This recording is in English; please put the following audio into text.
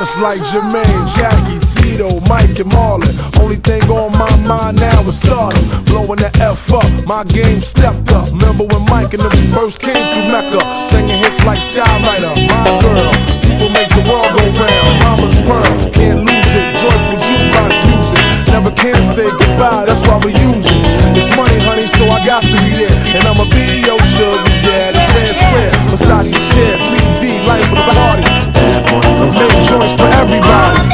Just like Jermaine, Jackie, Zito, Mike, and Marlon. Only thing on my mind now is stardom. Blowing the F up, my game stepped up. Remember when Mike and them first came through Mecca, singing hits like Skywriter, My Girl. People make the world go round. Mama's pearl, can't lose it. Joyful jukebox music, never can say goodbye. That's why we use it. It's money, honey, so I got to be there. And I'ma be your sugar daddy. Fair square, Versace share, 3D, life of the party. Make joints for everybody.